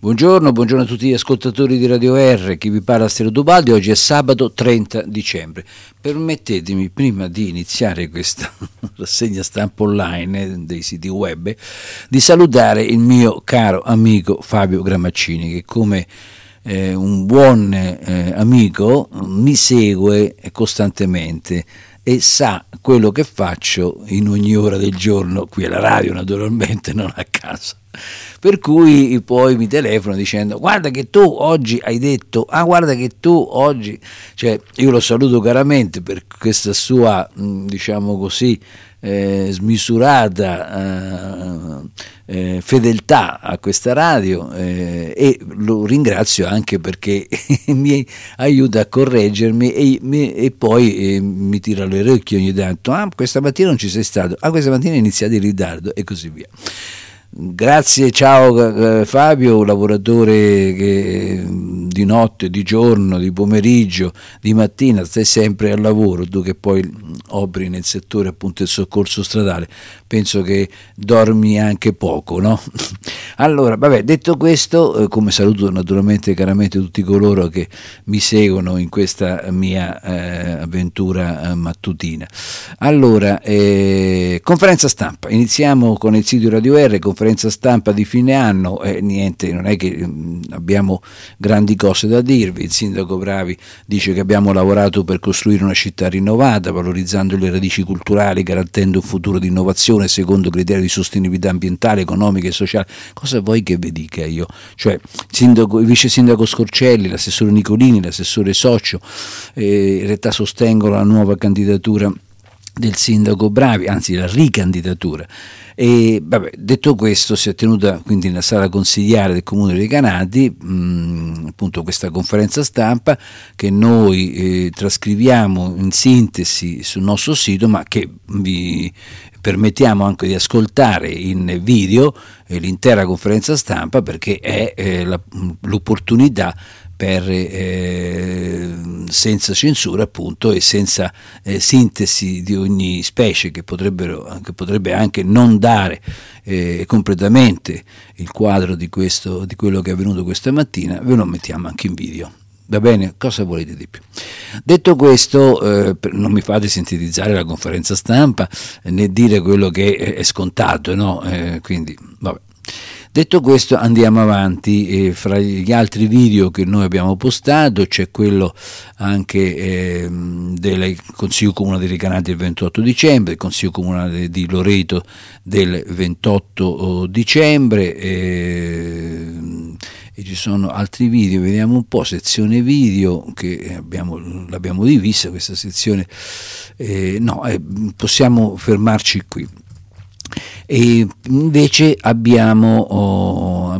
Buongiorno a tutti gli ascoltatori di Radio R, chi vi parla Stero Dubaldi. Oggi è sabato 30 dicembre. Permettetemi, prima di iniziare questa rassegna stampa online dei siti web, di salutare il mio caro amico Fabio Grammaccini, che come un buon amico mi segue costantemente e sa quello che faccio in ogni ora del giorno, qui alla radio naturalmente, non a casa. Per cui poi mi telefono dicendo: guarda che tu oggi hai detto, guarda che tu oggi, cioè io lo saluto caramente per questa sua, diciamo così, smisurata fedeltà a questa radio, e lo ringrazio anche perché mi aiuta a correggermi e poi mi tira le orecchie ogni tanto: questa mattina non ci sei stato, questa mattina è iniziato in ritardo, e così via. Grazie, ciao Fabio, un lavoratore che di notte, di giorno, di pomeriggio, di mattina stai sempre al lavoro, tu che poi operi nel settore appunto del soccorso stradale, penso che dormi anche poco, no? Allora, vabbè, detto questo, come saluto naturalmente caramente tutti coloro che mi seguono in questa mia avventura mattutina. Allora, conferenza stampa, iniziamo con il sito Radio R, conferenza stampa di fine anno, niente, non è che abbiamo grandi cose da dirvi. Il sindaco Bravi dice che abbiamo lavorato per costruire una città rinnovata, valorizzando le radici culturali, garantendo un futuro di innovazione secondo criteri di sostenibilità ambientale, economica e sociale. Cosa vuoi che vi dica io? Cioè, il vice sindaco Scorcelli, l'assessore Nicolini, l'assessore Socio, in realtà sostengono la nuova candidatura del sindaco Bravi, anzi la ricandidatura. E vabbè, detto questo, si è tenuta quindi nella sala consigliare del Comune dei Recanati appunto questa conferenza stampa che noi trascriviamo in sintesi sul nostro sito, ma che vi permettiamo anche di ascoltare in video l'intera conferenza stampa, perché è l'opportunità per senza censura appunto e senza sintesi di ogni specie che potrebbe anche non dare completamente il quadro di quello che è avvenuto questa mattina. Ve lo mettiamo anche in video. Va bene? Cosa volete di più? Detto questo, non mi fate sintetizzare la conferenza stampa né dire quello che è scontato, no? Quindi vabbè. Detto questo, andiamo avanti. Fra gli altri video che noi abbiamo postato c'è quello anche del Consiglio Comunale dei Recanati del 28 dicembre, il Consiglio Comunale di Loreto del 28 dicembre, e ci sono altri video. Vediamo un po', sezione video, che l'abbiamo divisa questa sezione, possiamo fermarci qui. E invece abbiamo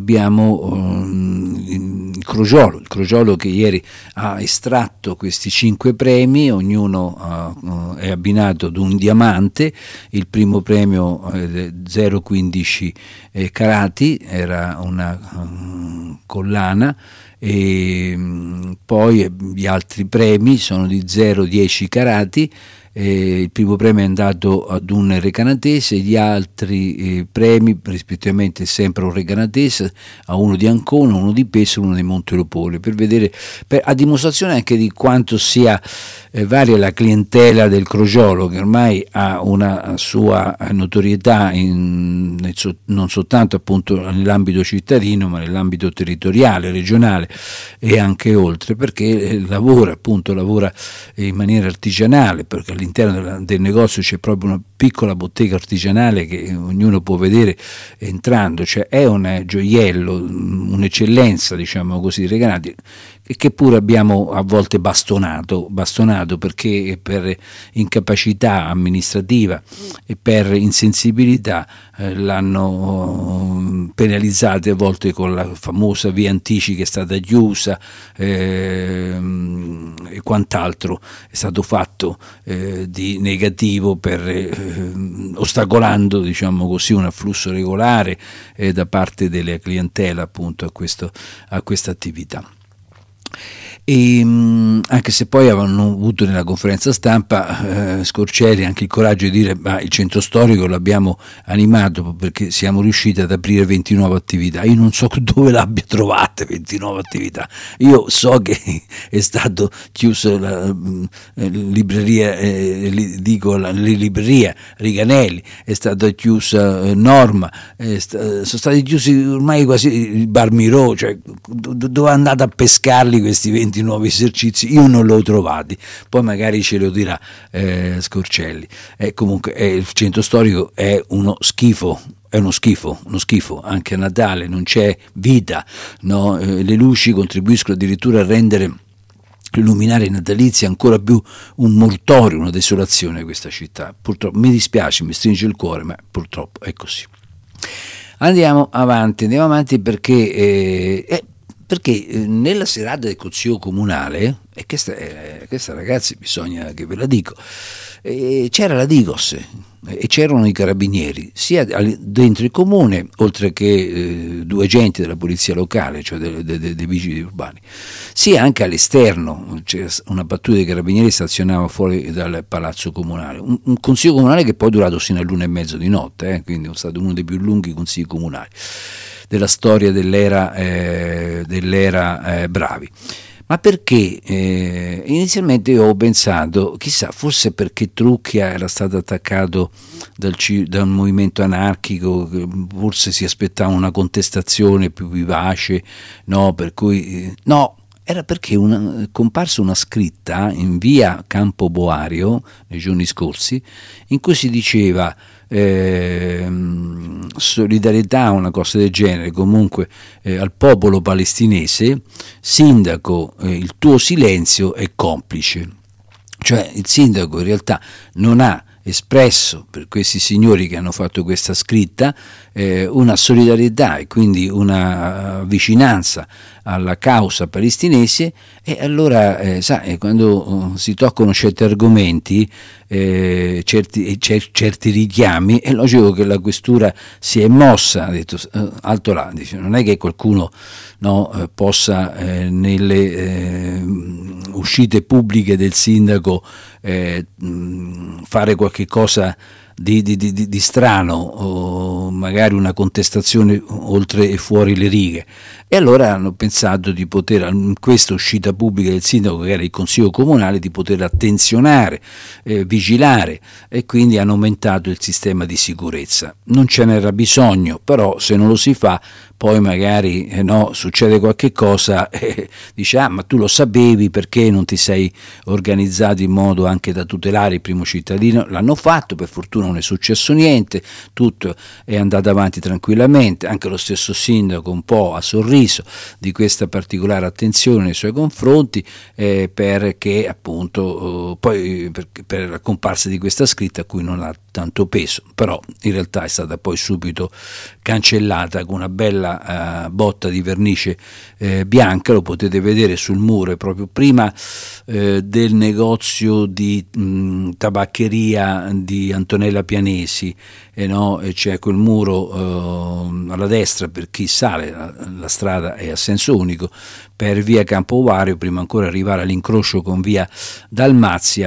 il Crogiolo che ieri ha estratto questi 5 premi, ognuno è abbinato ad un diamante. Il primo premio 0,15 carati, era una collana, e poi gli altri premi sono di 0,10 carati. Il primo premio è andato ad un recanatese, gli altri premi rispettivamente sempre a un recanatese, a uno di Ancona, uno di Pesaro, uno di Monteropole, per vedere, a dimostrazione anche di quanto sia varia la clientela del Crogiolo, che ormai ha una sua notorietà non soltanto appunto nell'ambito cittadino, ma nell'ambito territoriale, regionale e anche oltre, perché lavora in maniera artigianale, perché all'interno del negozio c'è proprio una piccola bottega artigianale che ognuno può vedere entrando, cioè è un gioiello, un'eccellenza, diciamo così, Recanati, che pure abbiamo a volte bastonato perché per incapacità amministrativa e per insensibilità l'hanno penalizzate a volte con la famosa via Antici, che è stata chiusa, e quant'altro è stato fatto di negativo, ostacolando, diciamo così, un afflusso regolare da parte della clientela appunto a questa attività. Anche se poi avevano avuto nella conferenza stampa Scorcelli anche il coraggio di dire ma il centro storico l'abbiamo animato perché siamo riusciti ad aprire 20 nuove attività. Io non so dove l'abbia trovate 20 nuove attività, io so che è stato chiuso la libreria, la libreria Riganelli, è stata chiusa Norma, sono stati chiusi ormai quasi il Bar Miró, cioè dove andate a pescarli questi 20 nuovi esercizi? Io non li ho trovati, poi magari ce lo dirà Scorcelli. Comunque il centro storico è uno schifo, anche a Natale non c'è vita, no? Le luci contribuiscono addirittura a rendere i luminari natalizi ancora più un mortorio, una desolazione di questa città. Purtroppo mi dispiace, mi stringe il cuore, ma purtroppo è così. Andiamo avanti perché nella serata del Consiglio Comunale, e questa ragazzi bisogna che ve la dico, c'era la Digos e c'erano i carabinieri sia dentro il comune, oltre che due agenti della polizia locale, cioè dei vigili urbani, sia anche all'esterno. C'era una pattuglia dei carabinieri stazionava fuori dal palazzo comunale, un consiglio comunale che poi è durato sino all'1:30 di notte, quindi è stato uno dei più lunghi consigli comunali della storia dell'era Bravi. Ma perché? Inizialmente io ho pensato, chissà, forse perché Trucchia era stato attaccato da un movimento anarchico, forse si aspettava una contestazione più vivace, no? Per cui no, era perché è comparsa una scritta in via Campo Boario nei giorni scorsi in cui si diceva solidarietà, una cosa del genere, comunque al popolo palestinese, sindaco, il tuo silenzio è complice. Cioè il sindaco in realtà non ha espresso per questi signori che hanno fatto questa scritta una solidarietà e quindi una vicinanza alla causa palestinese, e allora quando si toccano certi argomenti, certi richiami, è logico che la questura si è mossa, ha detto alto là, dice, non è che qualcuno possa nelle uscite pubbliche del sindaco fare qualche cosa di strano, o magari una contestazione oltre e fuori le righe. E allora hanno pensato di poter, in questa uscita pubblica del sindaco, che era il consiglio comunale, di poter attenzionare, vigilare, e quindi hanno aumentato il sistema di sicurezza. Non ce n'era bisogno, però se non lo si fa poi magari succede qualche cosa, dice ma tu lo sapevi, perché non ti sei organizzato in modo anche da tutelare il primo cittadino? L'hanno fatto, per fortuna non è successo niente, tutto è andato avanti tranquillamente, anche lo stesso sindaco un po' ha sorriso di questa particolare attenzione nei suoi confronti, perché appunto poi per la comparsa di questa scritta a cui non ha tanto peso, però in realtà è stata poi subito cancellata con una bella botta di vernice bianca. Lo potete vedere sul muro proprio prima del negozio di tabaccheria di Antonella Pianesi, e c'è quel muro alla destra per chi sale, la strada è a senso unico, per via Campo Vario, prima ancora arrivare all'incrocio con via Dalmazia.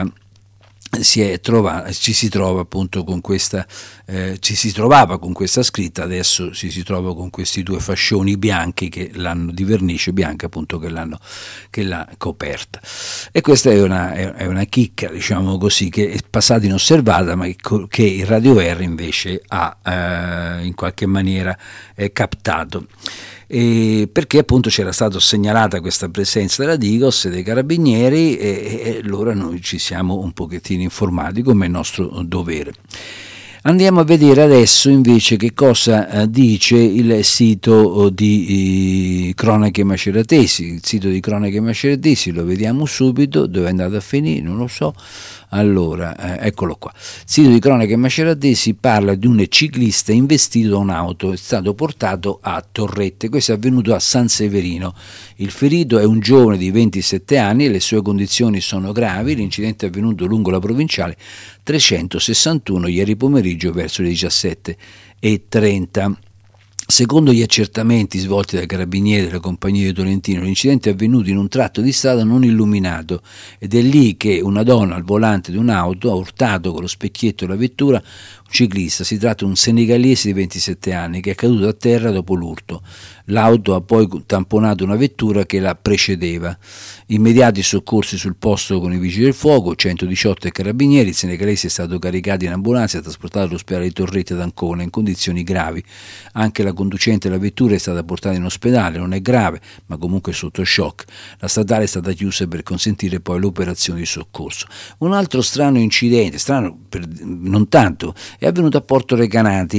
Ci si trova appunto con questa ci si trovava con questa scritta, adesso si trova con questi due fascioni bianchi che l'hanno di vernice bianca, appunto, che l'ha coperta. E questa è una chicca, diciamo così, che è passata inosservata, ma che il Radio R invece ha in qualche maniera captato. Perché appunto c'era stata segnalata questa presenza della Digos e dei carabinieri, e allora noi ci siamo un pochettino informati, come è nostro dovere. Andiamo a vedere adesso invece che cosa dice il sito di Cronache Maceratesi. Il sito di Cronache Maceratesi lo vediamo subito, dove è andato a finire non lo so. Allora, eccolo qua. Il sito di Cronache Maceratesi parla di un ciclista investito da un'auto, è stato portato a Torrette. Questo è avvenuto a San Severino. Il ferito è un giovane di 27 anni e le sue condizioni sono gravi. L'incidente è avvenuto lungo la provinciale 361 ieri pomeriggio verso le 17:30. Secondo gli accertamenti svolti dai carabinieri della compagnia di Tolentino, l'incidente è avvenuto in un tratto di strada non illuminato ed è lì che una donna al volante di un'auto ha urtato con lo specchietto della vettura un ciclista. Si tratta di un senegalese di 27 anni che è caduto a terra dopo l'urto. L'auto ha poi tamponato una vettura che la precedeva. Immediati soccorsi sul posto con i vigili del fuoco, 118 e carabinieri. Il senegalese è stato caricato in ambulanza e trasportato all'ospedale di Torrette ad Ancona in condizioni gravi. Anche la conducente della vettura è stata portata in ospedale, non è grave, ma comunque sotto shock. La statale è stata chiusa per consentire poi l'operazione di soccorso. Un altro strano incidente, non tanto, è avvenuto a Porto Recanati,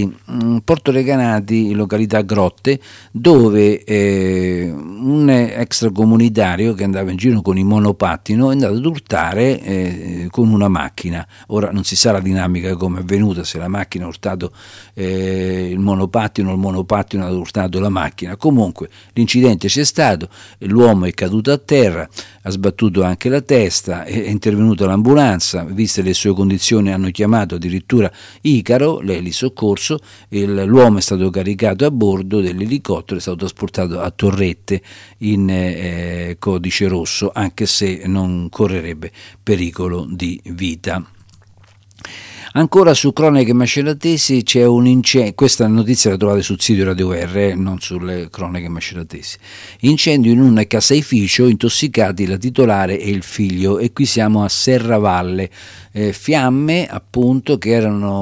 in località Grotte, dove un extracomunitario che andava in giro con il monopattino è andato ad urtare con una macchina. Ora non si sa la dinamica come è avvenuta, se la macchina ha urtato il monopattino o il monopattino ha urtato la macchina. Comunque l'incidente c'è stato, l'uomo è caduto a terra, ha sbattuto anche la testa, è intervenuta l'ambulanza, viste le sue condizioni hanno chiamato addirittura Icaro, l'elisoccorso, l'uomo è stato caricato a bordo dell'elicottero, è stato trasportato a Torrette in codice rosso, anche se non correrebbe pericolo di vita. Ancora su cronache maceratesi c'è un incendio, questa notizia la trovate sul sito Radio R, non sulle cronache maceratesi. Incendio in un caseificio, intossicati la titolare e il figlio, e qui siamo a Serravalle. Fiamme appunto che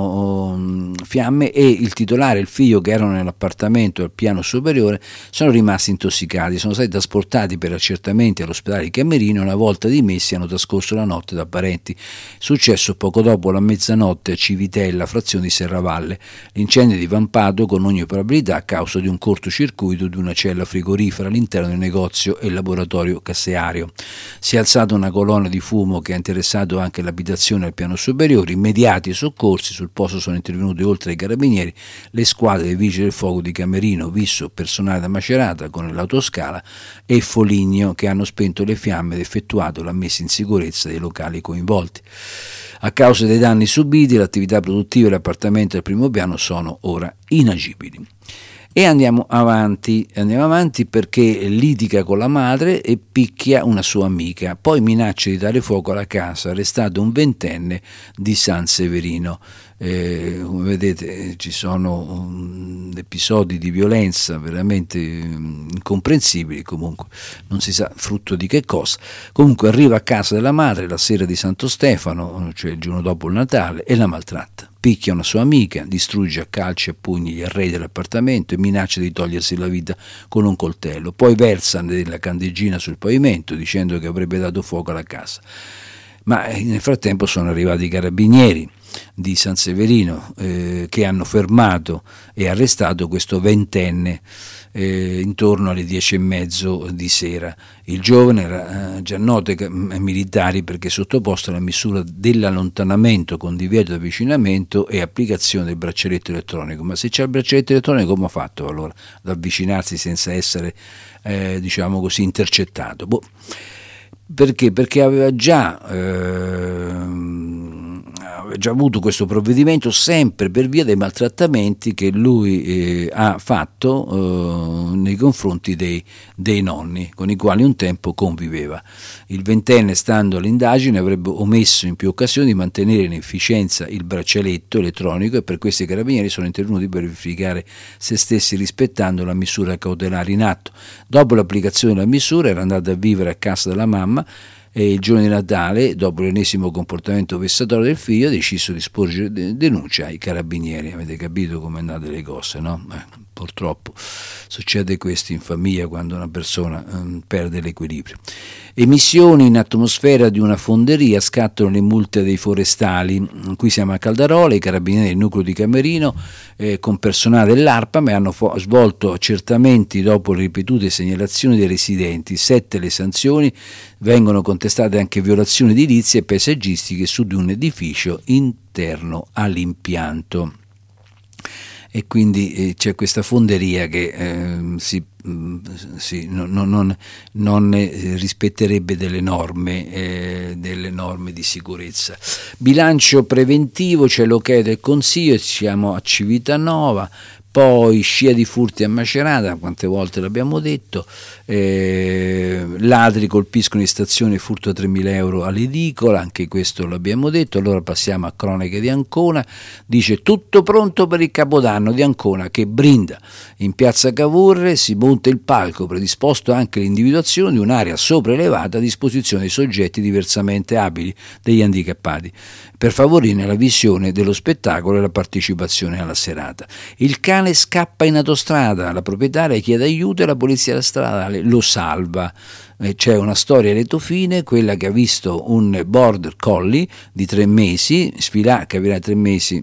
erano fiamme, e il titolare e il figlio che erano nell'appartamento al piano superiore sono rimasti intossicati, sono stati trasportati per accertamenti all'ospedale di Camerino e una volta dimessi hanno trascorso la notte da parenti. Successo poco dopo la mezzanotte a Civitella, frazione di Serravalle. L'incendio è divampato con ogni probabilità a causa di un cortocircuito di una cella frigorifera all'interno del negozio e laboratorio caseario. Si è alzata una colonna di fumo che ha interessato anche l'abitazione al piano superiore. Immediati soccorsi sul posto sono intervenuti, oltre ai carabinieri, le squadre dei vigili del fuoco di Camerino, Visso, personale da Macerata con l'autoscala e Foligno, che hanno spento le fiamme ed effettuato la messa in sicurezza dei locali coinvolti. A causa dei danni subiti, l'attività produttiva e l'appartamento al primo piano sono ora inagibili. E andiamo avanti perché litiga con la madre e picchia una sua amica, poi minaccia di dare fuoco alla casa, arrestato un ventenne di San Severino. Come vedete ci sono episodi di violenza veramente incomprensibili, comunque non si sa frutto di che cosa. Comunque arriva a casa della madre la sera di Santo Stefano, cioè il giorno dopo il Natale, e la maltratta. Picchia una sua amica, distrugge a calci e pugni gli arredi dell'appartamento e minaccia di togliersi la vita con un coltello. Poi versa della candeggina sul pavimento dicendo che avrebbe dato fuoco alla casa. Ma nel frattempo sono arrivati i carabinieri di San Severino che hanno fermato e arrestato questo ventenne intorno alle 10:30 di sera. Il giovane era già noto ai militari perché sottoposto alla misura dell'allontanamento con divieto di avvicinamento e applicazione del braccialetto elettronico. Ma se c'è il braccialetto elettronico, come ha fatto allora ad avvicinarsi senza essere diciamo così intercettato? Perché? Perché aveva già avuto questo provvedimento sempre per via dei maltrattamenti che lui ha fatto nei confronti dei nonni con i quali un tempo conviveva. Il ventenne, stando all'indagine, avrebbe omesso in più occasioni di mantenere in efficienza il braccialetto elettronico e per questo i carabinieri sono intervenuti per verificare se stessi rispettando la misura cautelare in atto. Dopo l'applicazione della misura era andato a vivere a casa della mamma e il giorno di Natale, dopo l'ennesimo comportamento vessatorio del figlio, ha deciso di sporgere denuncia ai carabinieri. Avete capito come andate le cose, no? Purtroppo succede questo in famiglia quando una persona perde l'equilibrio. Emissioni in atmosfera di una fonderia, scattano le multe dei forestali. Qui siamo a Caldarola, i carabinieri del nucleo di Camerino con personale dell'ARPAM hanno svolto accertamenti dopo le ripetute segnalazioni dei residenti. 7 le sanzioni, vengono contestate anche violazioni edilizie e paesaggistiche su di un edificio interno all'impianto. E quindi c'è questa fonderia che non rispetterebbe delle norme di sicurezza. Bilancio preventivo, c'è l'ok del Consiglio, siamo a Civitanova. Poi scia di furti a Macerata, quante volte l'abbiamo detto, ladri colpiscono in stazione, furto 3.000 euro all'edicola, anche questo l'abbiamo detto. Allora passiamo a cronache di Ancona, dice tutto pronto per il Capodanno di Ancona che brinda. In piazza Cavour si monta il palco, predisposto anche l'individuazione di un'area sopraelevata a disposizione dei soggetti diversamente abili, degli handicappati, per favorire la visione dello spettacolo e la partecipazione alla serata. Il cane scappa in autostrada, la proprietaria chiede aiuto e la polizia stradale lo salva. C'è una storia a lieto fine, quella che ha visto un border collie di 3 mesi, capirà 3 mesi,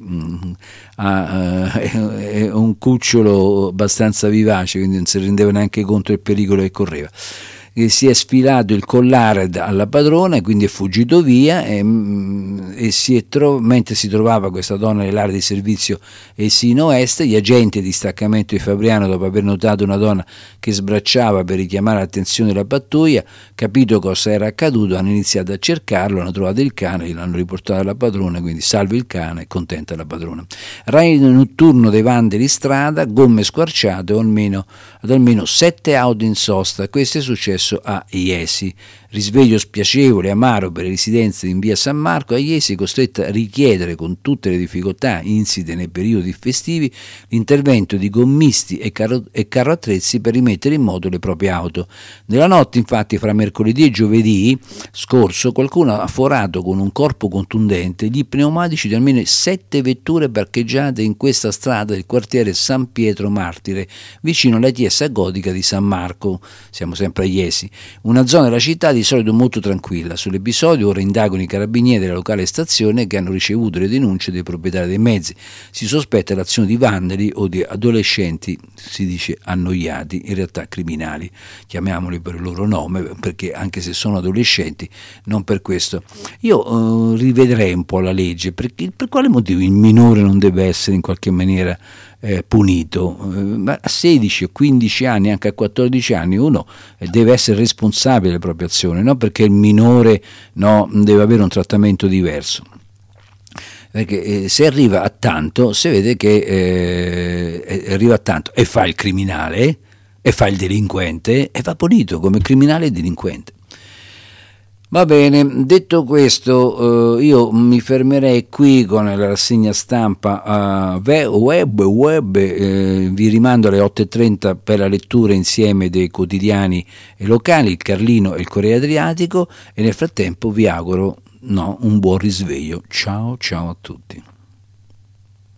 è un cucciolo abbastanza vivace, quindi non si rendeva neanche conto del pericolo che correva. Si è sfilato il collare alla padrona e quindi è fuggito via mentre si trovava questa donna nell'area di servizio Esino Est, gli agenti di distaccamento di Fabriano, dopo aver notato una donna che sbracciava per richiamare l'attenzione della pattuglia, capito cosa era accaduto, hanno iniziato a cercarlo, hanno trovato il cane, l'hanno riportato alla padrona, quindi salve il cane, contenta la padrona. Raid notturno dei vandali strada, gomme squarciate ad almeno 7 auto in sosta. Questo è successo a Iesi. Risveglio spiacevole e amaro per le residenze in via San Marco. A Iesi, costretta a richiedere con tutte le difficoltà insite nei periodi festivi l'intervento di gommisti e carroattrezzi per rimettere in moto le proprie auto. Nella notte, infatti, fra mercoledì e giovedì scorso, qualcuno ha forato con un corpo contundente gli pneumatici di almeno 7 vetture parcheggiate in questa strada del quartiere San Pietro Martire, vicino alla chiesa gotica di San Marco. Siamo sempre a Iesi, una zona della città di solito molto tranquilla. Sull'episodio ora indagano i carabinieri della locale stazione, che hanno ricevuto le denunce dei proprietari dei mezzi. Si sospetta l'azione di vandali o di adolescenti, si dice annoiati, in realtà criminali, chiamiamoli per il loro nome, perché anche se sono adolescenti, non per questo. Io rivedrei un po' la legge, perché per quale motivo il minore non deve essere in qualche maniera punito? Ma a 16 o 15 anni, anche a 14 anni, uno deve essere responsabile delle proprie azioni, no? Perché il minore deve avere un trattamento diverso. Perché se arriva a tanto, si vede che arriva a tanto e fa il criminale e fa il delinquente e va punito come criminale e delinquente. Va bene, detto questo, io mi fermerei qui con la rassegna stampa web, vi rimando alle 8:30 per la lettura insieme dei quotidiani locali, il Carlino e il Corriere Adriatico, e nel frattempo vi auguro un buon risveglio. Ciao a tutti.